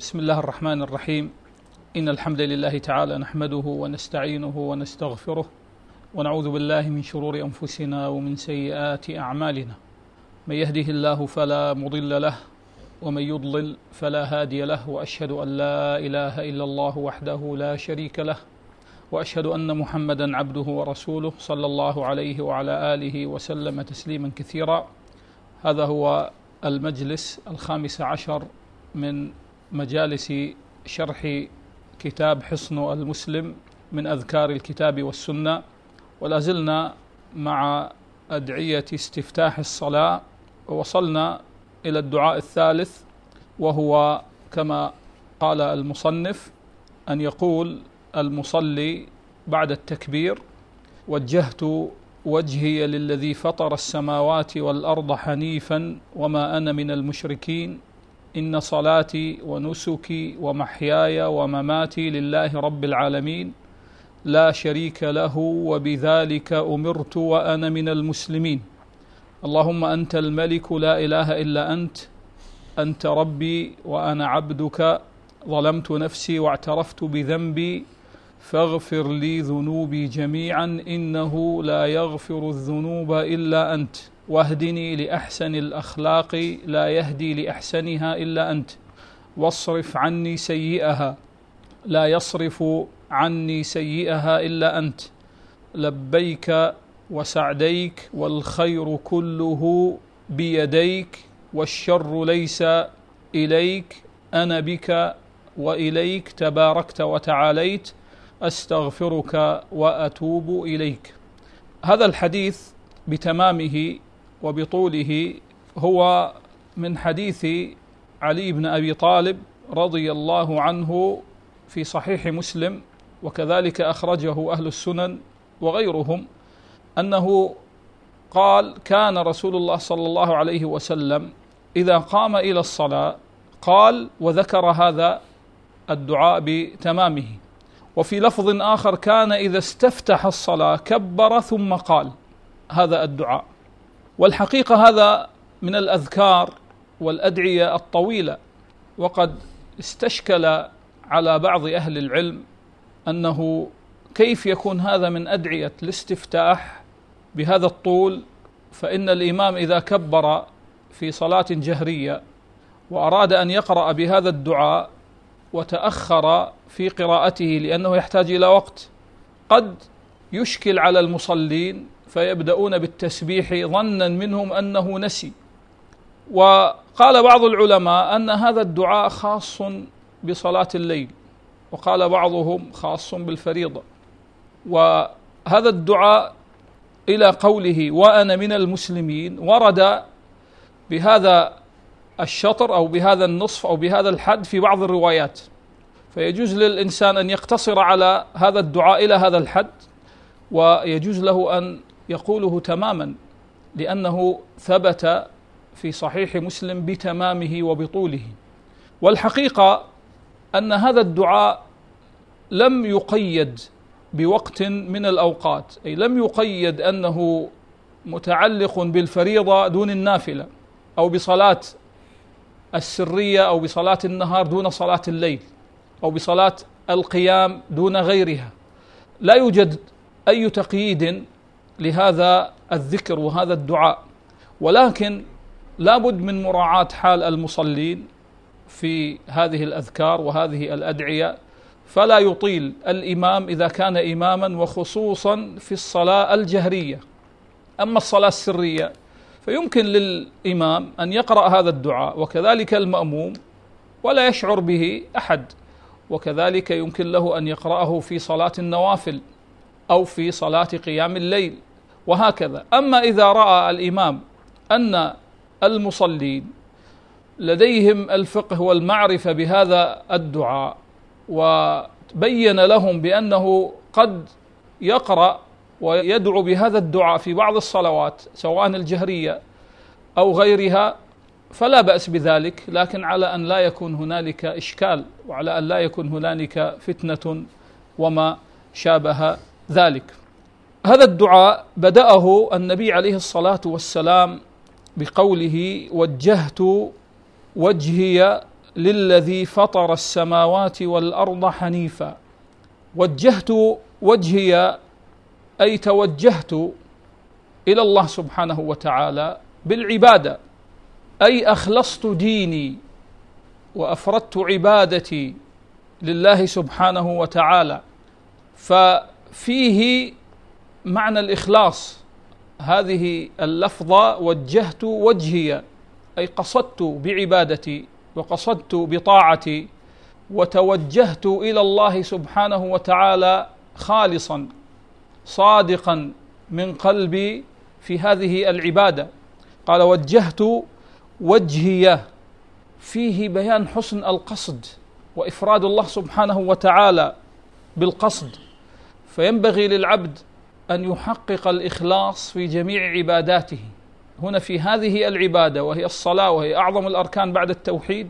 بسم الله الرحمن الرحيم. إن الحمد لله تعالى نحمده ونستعينه ونستغفره ونعوذ بالله من شرور أنفسنا ومن سيئات أعمالنا. من يهده الله فلا مضل له ومن يضلل فلا هادي له، وأشهد أن لا إله إلا الله وحده لا شريك له، وأشهد أن محمدا عبده ورسوله صلى الله عليه وعلى آله وسلم تسليما كثيرا. هذا هو المجلس 15 من مجالس شرح كتاب حصن المسلم من أذكار الكتاب والسنة، ولا زلنا مع أدعية استفتاح الصلاة، ووصلنا إلى الدعاء الثالث، وهو كما قال المصنف أن يقول المصلي بعد التكبير: وجهت وجهي للذي فطر السماوات والأرض حنيفا وما أنا من المشركين، إن صلاتي ونسكي ومحياي ومماتي لله رب العالمين لا شريك له وبذلك أمرت وأنا من المسلمين، اللهم أنت الملك لا إله إلا أنت ربي وأنا عبدك، ظلمت نفسي واعترفت بذنبي فاغفر لي ذنوبي جميعا إنه لا يغفر الذنوب إلا أنت، واهدني لأحسن الأخلاق لا يهدي لأحسنها إلا أنت، واصرف عني سيئها لا يصرف عني سيئها إلا أنت، لبيك وسعديك والخير كله بيديك والشر ليس إليك، أنا بك وإليك تباركت وتعاليت، أستغفرك وأتوب إليك. هذا الحديث بتمامه وبطوله هو من حديث علي بن أبي طالب رضي الله عنه في صحيح مسلم، وكذلك أخرجه أهل السنن وغيرهم، أنه قال: كان رسول الله صلى الله عليه وسلم إذا قام إلى الصلاة قال، وذكر هذا الدعاء بتمامه. وفي لفظ آخر: كان إذا استفتح الصلاة كبر ثم قال هذا الدعاء. والحقيقة هذا من الأذكار والأدعية الطويلة، وقد استشكل على بعض أهل العلم أنه كيف يكون هذا من أدعية الاستفتاح بهذا الطول، فإن الإمام إذا كبر في صلاة جهرية وأراد أن يقرأ بهذا الدعاء وتأخر في قراءته لأنه يحتاج إلى وقت، قد يشكل على المصلين فيبدأون بالتسبيح ظنا منهم أنه نسي. وقال بعض العلماء أن هذا الدعاء خاص بصلاة الليل، وقال بعضهم خاص بالفريضة. وهذا الدعاء إلى قوله وأنا من المسلمين ورد بهذا الشطر أو بهذا النصف أو بهذا الحد في بعض الروايات، فيجوز للإنسان أن يقتصر على هذا الدعاء إلى هذا الحد، ويجوز له أن يقوله تماما لأنه ثبت في صحيح مسلم بتمامه وبطوله. والحقيقة أن هذا الدعاء لم يقيد بوقت من الأوقات، أي لم يقيد أنه متعلق بالفريضة دون النافلة، أو بصلاة السرية، أو بصلاة النهار دون صلاة الليل، أو بصلاة القيام دون غيرها. لا يوجد أي تقييد لهذا الذكر وهذا الدعاء، ولكن لابد من مراعاة حال المصلين في هذه الأذكار وهذه الأدعية، فلا يطيل الإمام إذا كان إماما، وخصوصا في الصلاة الجهرية. أما الصلاة السرية فيمكن للإمام أن يقرأ هذا الدعاء، وكذلك المأموم، ولا يشعر به أحد، وكذلك يمكن له أن يقرأه في صلاة النوافل أو في صلاة قيام الليل، وهكذا. أما إذا رأى الإمام أن المصلين لديهم الفقه والمعرفة بهذا الدعاء، وبين لهم بأنه قد يقرأ ويدعو بهذا الدعاء في بعض الصلوات سواء الجهرية أو غيرها، فلا بأس بذلك، لكن على أن لا يكون هنالك إشكال، وعلى أن لا يكون هنالك فتنة وما شابه ذلك. هذا الدعاء بدأه النبي عليه الصلاة والسلام بقوله: وجهت وجهي للذي فطر السماوات والأرض حنيفا. وجهت وجهي أي توجهت إلى الله سبحانه وتعالى بالعبادة، أي أخلصت ديني وأفردت عبادتي لله سبحانه وتعالى. ففيه معنى الإخلاص هذه اللفظة، وجهت وجهي أي قصدت بعبادتي وقصدت بطاعتي وتوجهت إلى الله سبحانه وتعالى خالصا صادقا من قلبي في هذه العبادة. قال وجهت وجهي، فيه بيان حسن القصد وإفراد الله سبحانه وتعالى بالقصد. فينبغي للعبد أن يحقق الإخلاص في جميع عباداته. هنا في هذه العبادة وهي الصلاة وهي أعظم الأركان بعد التوحيد،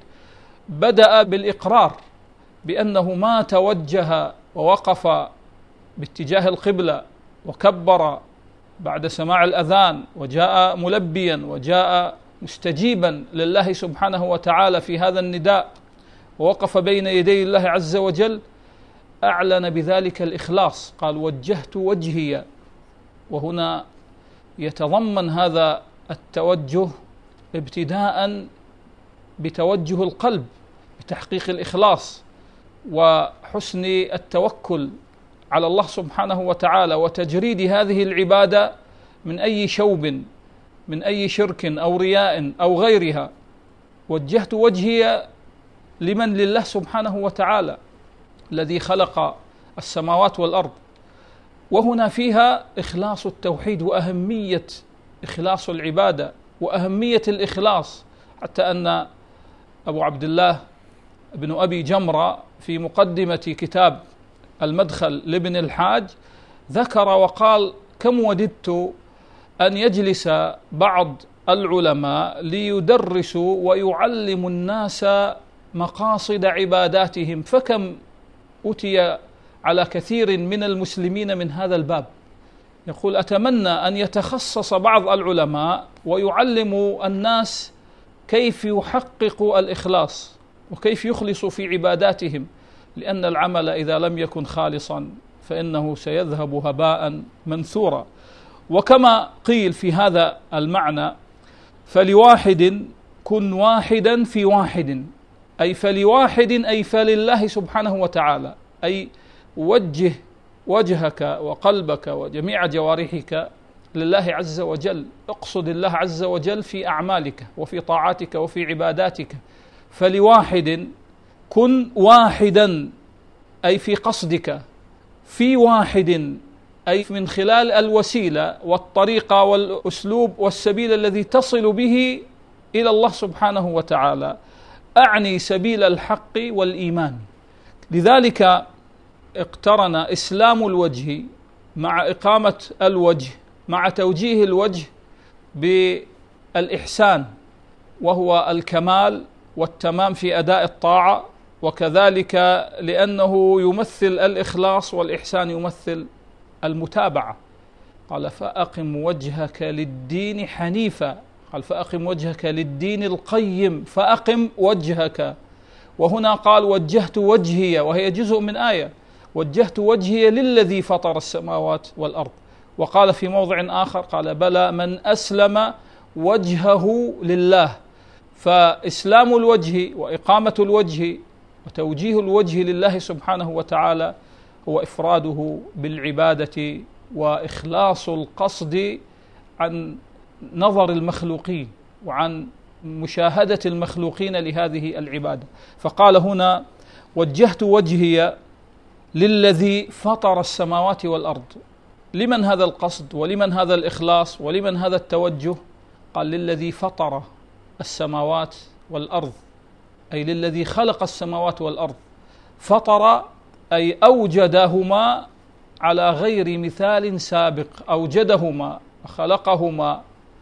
بدأ بالإقرار بأنه ما توجه ووقف باتجاه القبلة وكبر بعد سماع الأذان وجاء ملبيا وجاء مستجيبا لله سبحانه وتعالى في هذا النداء ووقف بين يدي الله عز وجل، أعلن بذلك الإخلاص. قال وجهت وجهي، وهنا يتضمن هذا التوجه ابتداء بتوجه القلب بتحقيق الإخلاص وحسن التوكل على الله سبحانه وتعالى وتجريد هذه العبادة من أي شوب، من أي شرك أو رياء أو غيرها. وجهت وجهي لمن؟ لله سبحانه وتعالى الذي خلق السماوات والأرض. وهنا فيها إخلاص التوحيد وأهمية إخلاص العبادة وأهمية الإخلاص، حتى أن أبو عبد الله بن أبي جمرة في مقدمة كتاب المدخل لابن الحاج ذكر وقال كم وددت أن يجلس بعض العلماء ليدرسوا ويعلموا الناس مقاصد عباداتهم، فكم أتي على كثير من المسلمين من هذا الباب. يقول أتمنى أن يتخصص بعض العلماء ويعلموا الناس كيف يحققوا الإخلاص وكيف يخلصوا في عباداتهم، لأن العمل إذا لم يكن خالصا فإنه سيذهب هباء منثورا. وكما قيل في هذا المعنى فلواحد كن واحدا في واحد، أي فلواحد أي فلله سبحانه وتعالى، أي وجه وجهك وقلبك وجميع جوارحك لله عز وجل، اقصد الله عز وجل في أعمالك وفي طاعاتك وفي عباداتك. فلواحد كن واحدا أي في قصدك، في واحد أي من خلال الوسيلة والطريقة والأسلوب والسبيل الذي تصل به إلى الله سبحانه وتعالى، أعني سبيل الحق والإيمان. لذلك اقترن إسلام الوجه مع إقامة الوجه مع توجيه الوجه بالإحسان، وهو الكمال والتمام في أداء الطاعة، وكذلك لأنه يمثل الإخلاص، والإحسان يمثل المتابعة. قال فأقم وجهك للدين حنيفا، قال فأقم وجهك للدين القيم، فأقم وجهك. وهنا قال وجهت وجهي، وهي جزء من آية وجهت وجهي للذي فطر السماوات والأرض. وقال في موضع آخر قال بلى من أسلم وجهه لله. فإسلام الوجه وإقامة الوجه وتوجيه الوجه لله سبحانه وتعالى هو إفراده بالعبادة وإخلاص القصد عن نظر المخلوقين وعن مشاهدة المخلوقين لهذه العبادة. فقال هنا وجهت وجهي للذي فطر السماوات والأرض. لمن هذا القصد ولمن هذا الإخلاص ولمن هذا التوجه؟ قال للذي فطر السماوات والأرض، أي للذي خلق السماوات والأرض. فطر أي أوجدهما على غير مثال سابق، أوجدهما وخلقهما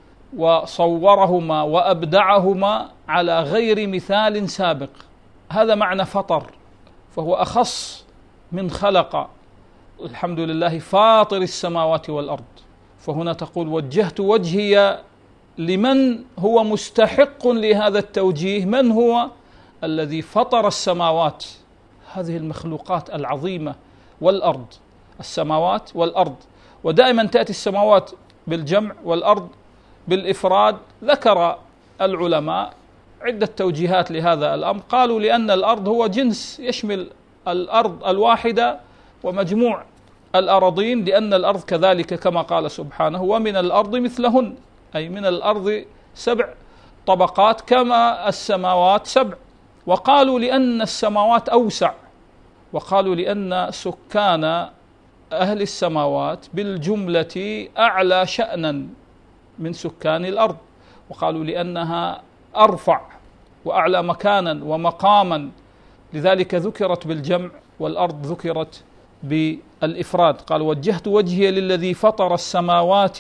وصورهما وأبدعهما على غير مثال سابق. هذا معنى فطر، فهو أخص من خلق. الحمد لله فاطر السماوات والأرض. فهنا تقول وجهت وجهي لمن هو مستحق لهذا التوجيه. من هو؟ الذي فطر السماوات، هذه المخلوقات العظيمة، والأرض، السماوات والأرض. ودائما تأتي السماوات بالجمع والأرض بالإفراد. ذكر العلماء عدة توجيهات لهذا الأمر. قالوا لأن الأرض هو جنس يشمل الأرض الواحدة ومجموع الأراضين، لأن الأرض كذلك كما قال سبحانه: ومن الأرض مثلهن، أي من الأرض 7 طبقات كما السماوات 7. وقالوا لأن السماوات أوسع، وقالوا لأن سكان أهل السماوات بالجملة أعلى شأنا من سكان الأرض، وقالوا لأنها أرفع وأعلى مكانا ومقاما، لذلك ذكرت بالجمع، والأرض ذكرت بالإفراد. قال: وجهت وجهي للذي فطر السماوات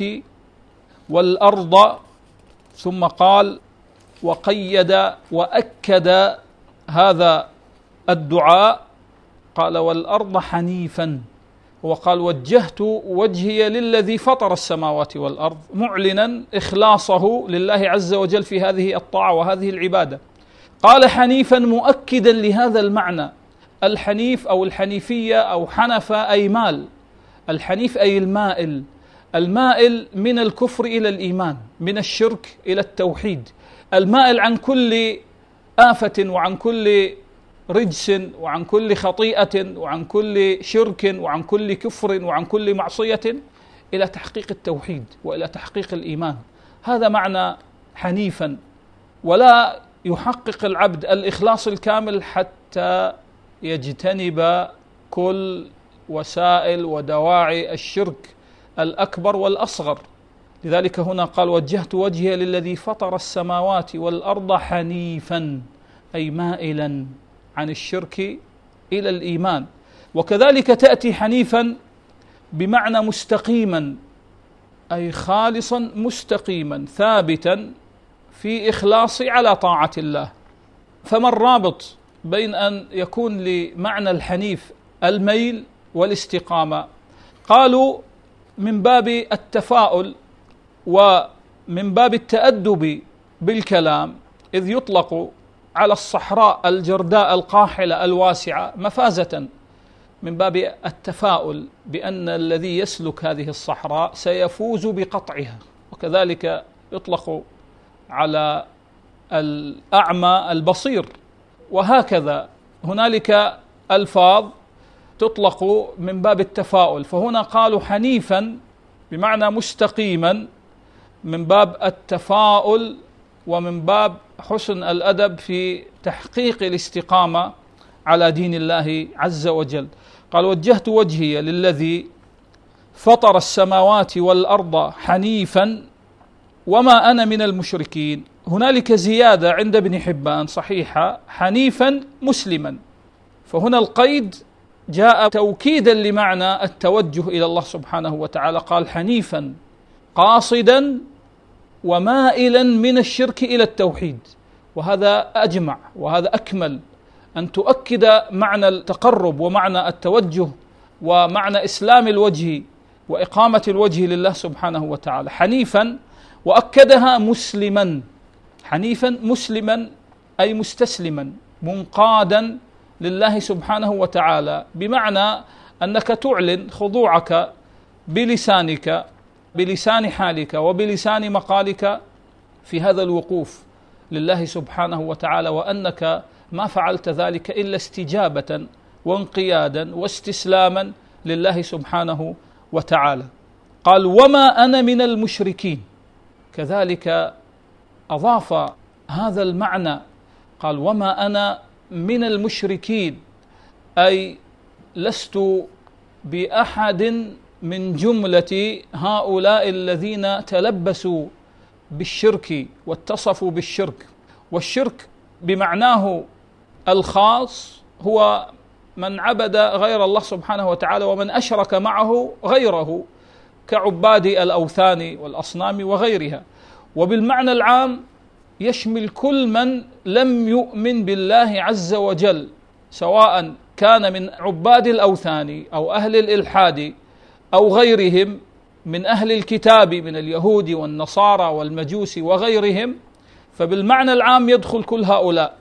والأرض، ثم قال وقيد وأكد هذا الدعاء، قال: والأرض حنيفا. وقال: وجهت وجهي للذي فطر السماوات والأرض، معلنا إخلاصه لله عز وجل في هذه الطاعة وهذه العبادة. قال: حنيفا، مؤكدا لهذا المعنى. الحنيف أو الحنيفية أو حنف أي مال، الحنيف أي المائل، المائل من الكفر إلى الإيمان، من الشرك إلى التوحيد، المائل عن كل آفة وعن كل رجس وعن كل خطيئة وعن كل شرك وعن كل كفر وعن كل معصية إلى تحقيق التوحيد وإلى تحقيق الإيمان. هذا معنى حنيفا. ولا يحقق العبد الإخلاص الكامل حتى يجتنب كل وسائل ودواعي الشرك الأكبر والأصغر. لذلك هنا قال: وجهت وجهي للذي فطر السماوات والأرض حنيفا، أي مائلا عن الشرك إلى الإيمان. وكذلك تأتي حنيفا بمعنى مستقيما، أي خالصا مستقيما ثابتا في إخلاص على طاعة الله. فما الرابط بين أن يكون لمعنى الحنيف الميل والاستقامة؟ قالوا: من باب التفاؤل ومن باب التأدب بالكلام، إذ يطلق على الصحراء الجرداء القاحلة الواسعة مفازة، من باب التفاؤل بأن الذي يسلك هذه الصحراء سيفوز بقطعها. وكذلك يطلق على الأعمى البصير، وهكذا هنالك ألفاظ تطلق من باب التفاؤل. فهنا قالوا حنيفا بمعنى مستقيما من باب التفاؤل ومن باب حسن الأدب في تحقيق الاستقامة على دين الله عز وجل. قال: وجهت وجهي للذي فطر السماوات والأرض حنيفا وما أنا من المشركين. هنالك زيادة عند ابن حبان صحيحة: حنيفا مسلما. فهنا القيد جاء توكيدا لمعنى التوجه إلى الله سبحانه وتعالى. قال: حنيفا قاصدا ومائلا من الشرك إلى التوحيد. وهذا أجمع وهذا أكمل، أن تؤكد معنى التقرب ومعنى التوجه ومعنى إسلام الوجه وإقامة الوجه لله سبحانه وتعالى. حنيفا، وأكدها مسلما. حنيفا مسلما أي مستسلما منقادا لله سبحانه وتعالى، بمعنى أنك تعلن خضوعك بلسانك، بلسان حالك وبلسان مقالك في هذا الوقوف لله سبحانه وتعالى، وأنك ما فعلت ذلك إلا استجابة وانقيادا واستسلاما لله سبحانه وتعالى. قال: وما أنا من المشركين. كذلك أضاف هذا المعنى، قال: وما أنا من المشركين، أي لست بأحد من جملة هؤلاء الذين تلبسوا بالشرك واتصفوا بالشرك. والشرك بمعناه الخاص هو من عبد غير الله سبحانه وتعالى ومن أشرك معه غيره كعباد الأوثان والأصنام وغيرها. وبالمعنى العام يشمل كل من لم يؤمن بالله عز وجل، سواء كان من عباد الأوثان أو أهل الإلحاد أو غيرهم من أهل الكتاب من اليهود والنصارى والمجوس وغيرهم. فبالمعنى العام يدخل كل هؤلاء.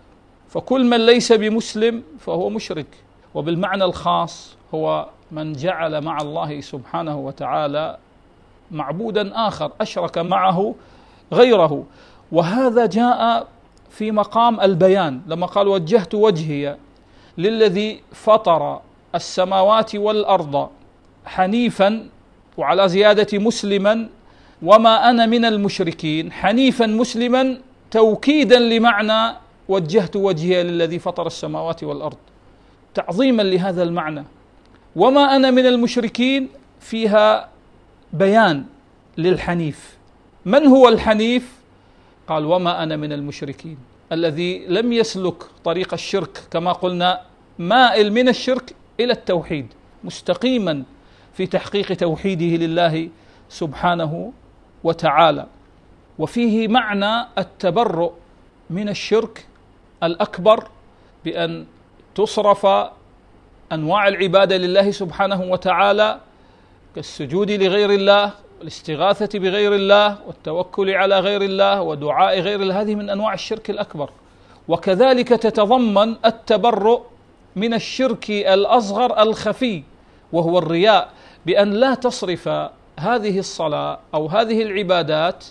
فكل من ليس بمسلم فهو مشرك، وبالمعنى الخاص هو من جعل مع الله سبحانه وتعالى معبودا آخر، أشرك معه غيره. وهذا جاء في مقام البيان لما قال وجهت وجهي للذي فطر السماوات والأرض حنيفا، وعلى زيادة مسلما، وما أنا من المشركين. حنيفا مسلما توكيدا لمعنى وجهت وجهي للذي فطر السماوات والأرض، تعظيما لهذا المعنى. وما أنا من المشركين فيها بيان للحنيف. من هو الحنيف؟ قال وما أنا من المشركين، الذي لم يسلك طريق الشرك كما قلنا، مائل من الشرك إلى التوحيد، مستقيما في تحقيق توحيده لله سبحانه وتعالى. وفيه معنى التبرؤ من الشرك الأكبر بأن تصرف أنواع العبادة لله سبحانه وتعالى كالسجود لغير الله والاستغاثة بغير الله والتوكل على غير الله ودعاء غير الله، هذه من أنواع الشرك الأكبر. وكذلك تتضمن التبرؤ من الشرك الأصغر الخفي وهو الرياء، بأن لا تصرف هذه الصلاة أو هذه العبادات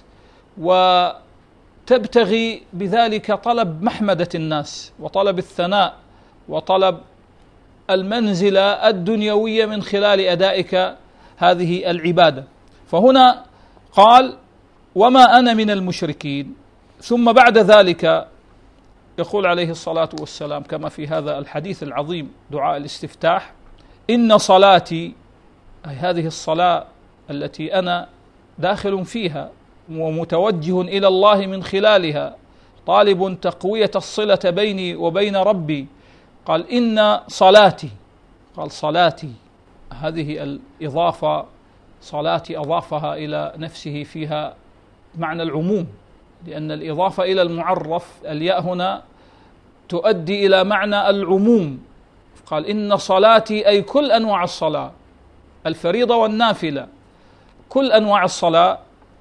وتبتغي بذلك طلب محمدة الناس وطلب الثناء وطلب المنزلة الدنيوية من خلال أدائك هذه العبادة. فهنا قال وما أنا من المشركين، ثم بعد ذلك يقول عليه الصلاة والسلام كما في هذا الحديث العظيم دعاء الاستفتاح: إن صلاتي، أي هذه الصلاة التي أنا داخل فيها ومتوجه إلى الله من خلالها، طالب تقوية الصلة بيني وبين ربي. قال إن صلاتي، قال صلاتي، هذه الإضافة صلاتي أضافها إلى نفسه فيها معنى العموم، لأن الإضافة إلى المعرف الياء هنا تؤدي إلى معنى العموم. قال إن صلاتي أي كل أنواع الصلاة، الفريضة والنافلة، كل أنواع الصلاة.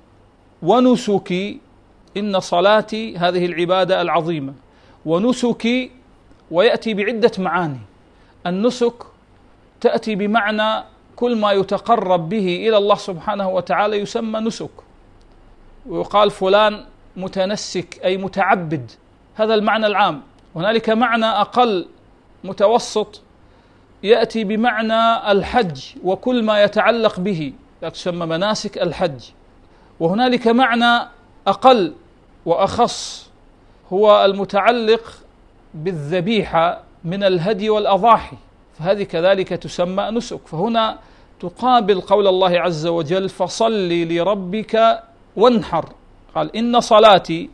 ونسكي، إن صلاتي هذه العبادة العظيمة، ونسكي، ويأتي بعدة معاني. النسك تأتي بمعنى كل ما يتقرب به إلى الله سبحانه وتعالى يسمى نسك، ويقال فلان متنسك أي متعبد، هذا المعنى العام. هنالك معنى أقل متوسط يأتي بمعنى الحج وكل ما يتعلق به، تسمى مناسك الحج. وهنالك معنى أقل وأخص هو المتعلق بالذبيحة من الهدي والأضاحي، فهذه كذلك تسمى نسك. فهنا تقابل قول الله عز وجل: فصل لربك وانحر. قال إن صلاتي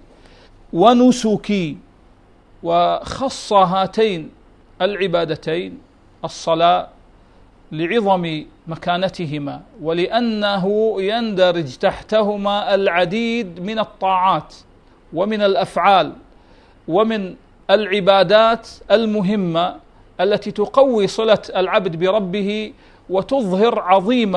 ونسكي، وخص هاتين العبادتين الصلاة لعظم مكانتهما، ولأنه يندرج تحتهما العديد من الطاعات ومن الأفعال ومن العبادات المهمة التي تقوي صلة العبد بربه وتظهر عظيم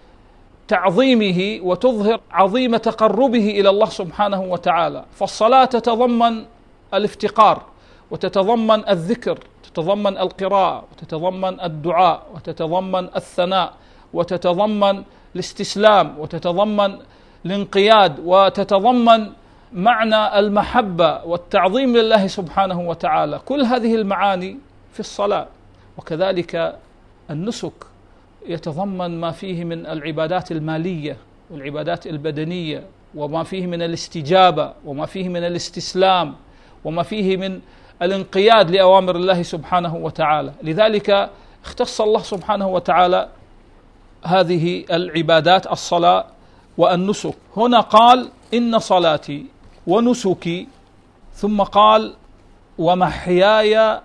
تعظيمه وتظهر عظيم تقربه إلى الله سبحانه وتعالى. فالصلاة تتضمن الافتقار، وتتضمن الذكر، تتضمن القراءة، وتتضمن الدعاء، وتتضمن الثناء، وتتضمن الاستسلام، وتتضمن الانقياد، وتتضمن معنى المحبة والتعظيم لله سبحانه وتعالى. كل هذه المعاني في الصلاة. وكذلك النسك يتضمن ما فيه من العبادات المالية والعبادات البدنية، وما فيه من الاستجابة، وما فيه من الاستسلام، وما فيه من الانقياد لأوامر الله سبحانه وتعالى. لذلك اختص الله سبحانه وتعالى هذه العبادات الصلاة والنسك. هنا قال إن صلاتي ونسكي، ثم قال ومحياي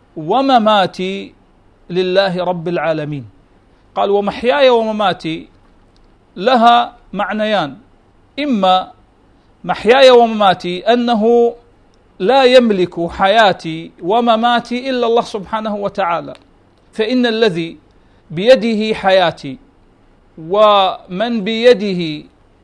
ومماتي لله رب العالمين. قال ومحياي ومماتي لها معنيان: إما محياي ومماتي أنه لا يملك حياتي ومماتي إلا الله سبحانه وتعالى، فإن الذي بيده حياتي ومن بيده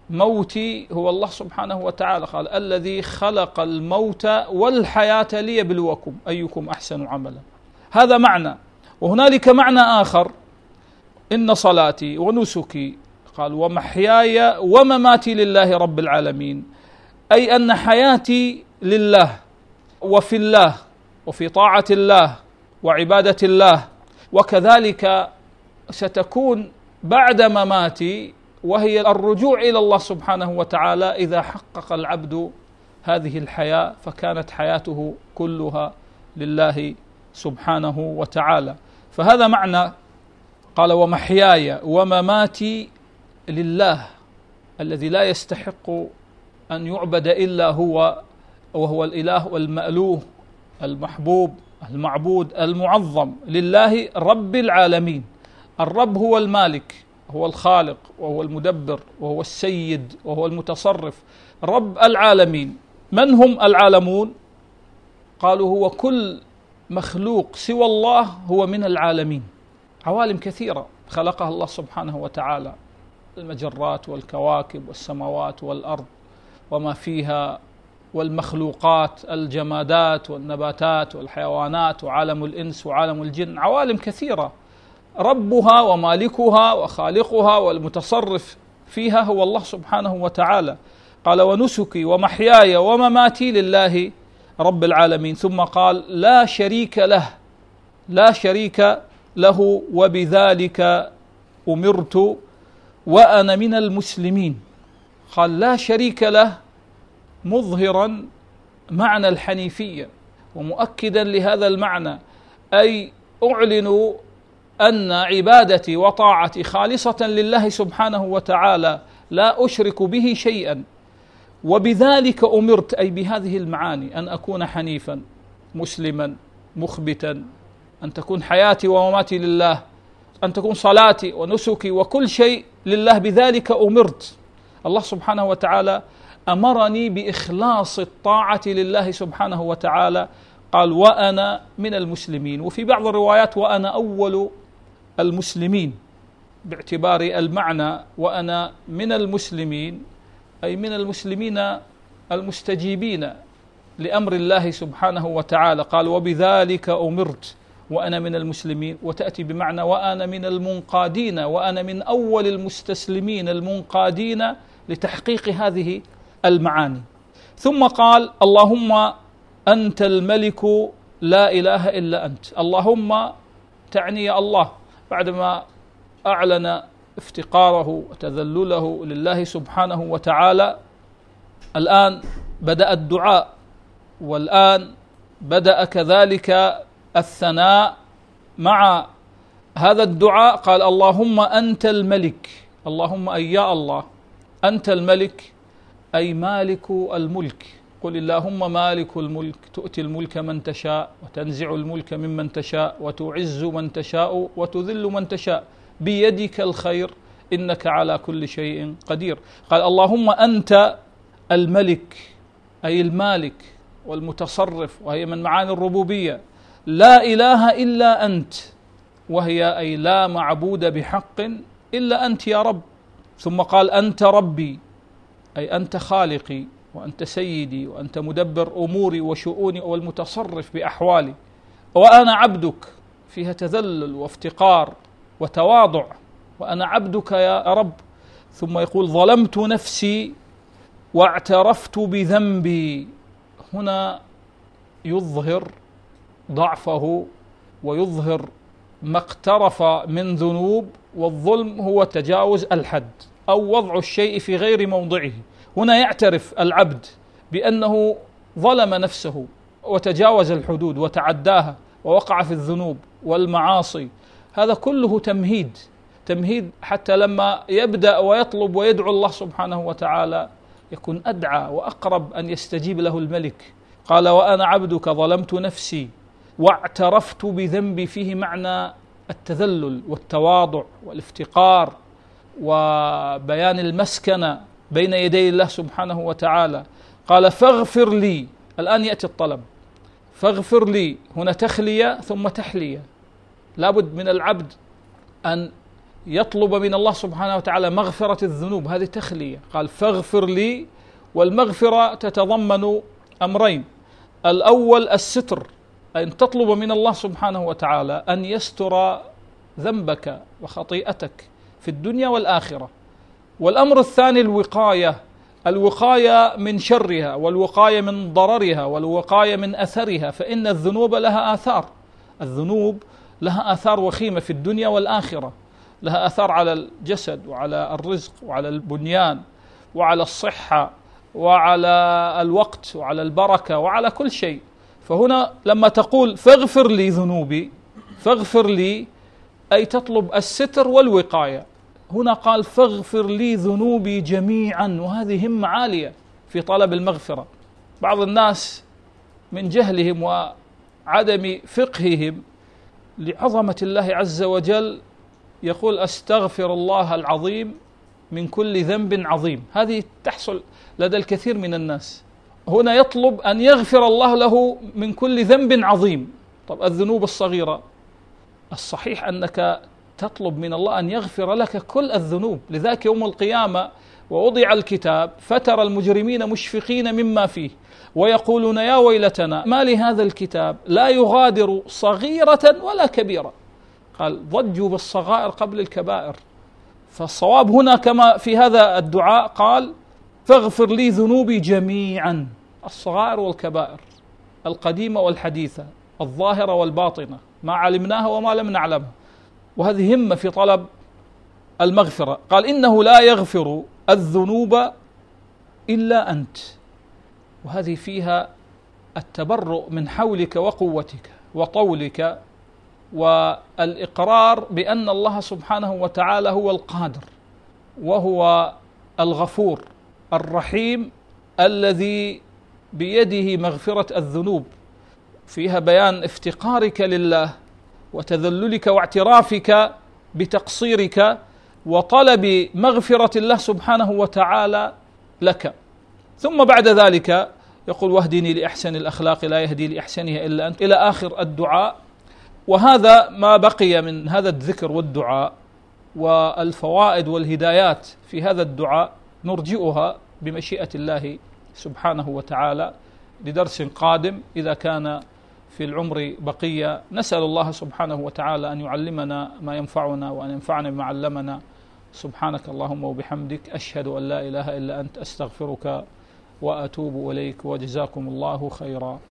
موتي هو الله سبحانه وتعالى، قال الذي خلق الموت والحياة ليبلوكم أيكم أحسن عملا. هذا معنى. وهنالك معنى آخر: إن صلاتي ونسكي، قال ومحياي ومماتي لله رب العالمين، أي أن حياتي لله وفي الله وفي طاعة الله وعبادة الله، وكذلك ستكون بعد مماتي، وهي الرجوع إلى الله سبحانه وتعالى إذا حقق العبد هذه الحياة، فكانت حياته كلها لله سبحانه وتعالى. فهذا معنى قال ومحياي ومماتي لله الذي لا يستحق أن يعبد إلا هو، وهو الإله والمألوه المحبوب المعبود المعظم، لله رب العالمين. الرب هو المالك، هو الخالق، وهو المدبر، وهو السيد، وهو المتصرف، رب العالمين. من هم العالمون؟ قالوا هو كل مخلوق سوى الله هو من العالمين. عوالم كثيرة خلقها الله سبحانه وتعالى، المجرات والكواكب والسماوات والأرض وما فيها، والمخلوقات الجمادات والنباتات والحيوانات وعالم الإنس وعالم الجن، عوالم كثيرة. ربها ومالكها وخالقها والمتصرف فيها هو الله سبحانه وتعالى. قال ونسكي ومحياي ومماتي لله رب العالمين، ثم قال لا شريك له، لا شريك له، وبذلك أمرت وأنا من المسلمين. قال لا شريك له مظهرا معنى الحنيفية ومؤكدا لهذا المعنى، أي أعلن أن عبادتي وطاعتي خالصة لله سبحانه وتعالى، لا أشرك به شيئا. وبذلك أمرت، أي بهذه المعاني، أن أكون حنيفا مسلما مخبتا، أن تكون حياتي ومماتي لله، أن تكون صلاتي ونسكي وكل شيء لله. بذلك أمرت. الله سبحانه وتعالى أمرني بإخلاص الطاعة لله سبحانه وتعالى. قال وأنا من المسلمين، وفي بعض الروايات وأنا أول المسلمين، باعتبار المعنى وأنا من المسلمين أي من المسلمين المستجيبين لأمر الله سبحانه وتعالى. قال وبذلك أمرت وأنا من المسلمين، وتأتي بمعنى وأنا من المنقادين، وأنا من أول المستسلمين المنقادين لتحقيق هذه المعاني. ثم قال اللهم أنت الملك لا إله إلا أنت. اللهم تعني الله، بعدما أعلن افتقاره وتذلله لله سبحانه وتعالى، الآن بدأ الدعاء، والآن بدأ كذلك الثناء مع هذا الدعاء. قال اللهم أنت الملك. اللهم أي يا الله أنت الملك، أي مالك الملك. قل اللهم مالك الملك تؤتي الملك من تشاء وتنزع الملك ممن تشاء وتعز من تشاء وتذل من تشاء بيدك الخير إنك على كل شيء قدير. قال اللهم أنت الملك، أي المالك والمتصرف، وهي من معاني الربوبية. لا إله إلا أنت، وهي أي لا معبود بحق إلا أنت يا رب. ثم قال أنت ربي، أي أنت خالقي وأنت سيدي وأنت مدبر أموري وشؤوني والمتصرف بأحوالي. وأنا عبدك، فيها تذلل وافتقار وتواضع، وأنا عبدك يا رب. ثم يقول ظلمت نفسي واعترفت بذنبي. هنا يظهر ضعفه ويظهر ما اقترف من ذنوب، والظلم هو تجاوز الحد أو وضع الشيء في غير موضعه. هنا يعترف العبد بأنه ظلم نفسه وتجاوز الحدود وتعداها ووقع في الذنوب والمعاصي. هذا كله تمهيد حتى لما يبدأ ويطلب ويدعو الله سبحانه وتعالى يكون أدعى وأقرب أن يستجيب له الملك. قال وأنا عبدك ظلمت نفسي واعترفت بذنبي، فيه معنى التذلل والتواضع والافتقار وبيان المسكنة بين يدي الله سبحانه وتعالى. قال فاغفر لي. الآن يأتي الطلب، فاغفر لي. هنا تخلية ثم تحلية. لابد من العبد أن يطلب من الله سبحانه وتعالى مغفرة الذنوب، هذه تخلية. قال فاغفر لي، والمغفرة تتضمن أمرين: الأول الستر، أن تطلب من الله سبحانه وتعالى أن يستر ذنبك وخطيئتك في الدنيا والآخرة. والأمر الثاني الوقاية، الوقاية من شرها، والوقاية من ضررها، والوقاية من أثرها، فإن الذنوب لها آثار، الذنوب لها آثار وخيمة في الدنيا والآخرة، لها آثار على الجسد وعلى الرزق وعلى البنيان وعلى الصحة وعلى الوقت وعلى البركة وعلى كل شيء. فهنا لما تقول فاغفر لي ذنوبي، فاغفر لي أي تطلب الستر والوقاية. هنا قال فاغفر لي ذنوبي جميعا، وهذه همة عالية في طلب المغفرة. بعض الناس من جهلهم وعدم فقههم لعظمة الله عز وجل يقول أستغفر الله العظيم من كل ذنب عظيم. هذه تحصل لدى الكثير من الناس. هنا يطلب أن يغفر الله له من كل ذنب عظيم. طب الذنوب الصغيرة، الصحيح أنك تطلب من الله أن يغفر لك كل الذنوب. لذلك يوم القيامة ووضع الكتاب فترى المجرمين مشفقين مما فيه ويقولون يا ويلتنا ما لهذا الكتاب لا يغادر صغيرة ولا كبيرة. قال ضجوا بالصغائر قبل الكبائر. فالصواب هنا كما في هذا الدعاء قال فاغفر لي ذنوبي جميعا، الصغائر والكبائر، القديمة والحديثة، الظاهرة والباطنة، ما علمناها وما لم نعلمها. وهذه همة في طلب المغفرة. قال إنه لا يغفر الذنوب إلا أنت، وهذه فيها التبرؤ من حولك وقوتك وطولك، والإقرار بأن الله سبحانه وتعالى هو القادر وهو الغفور الرحيم الذي بيده مغفرة الذنوب. فيها بيان افتقارك لله وتذللك واعترافك بتقصيرك وطلب مغفرة الله سبحانه وتعالى لك. ثم بعد ذلك يقول واهدني لأحسن الأخلاق لا يهدي لأحسنها إلا أنت، إلى آخر الدعاء. وهذا ما بقي من هذا الذكر والدعاء، والفوائد والهدايات في هذا الدعاء نرجئها بمشيئة الله سبحانه وتعالى لدرس قادم إذا كان في العمر بقية. نسأل الله سبحانه وتعالى أن يعلمنا ما ينفعنا وأن ينفعنا بما علمنا. سبحانك اللهم وبحمدك، أشهد أن لا إله إلا أنت، أستغفرك وأتوب إليك، وجزاكم الله خيرا.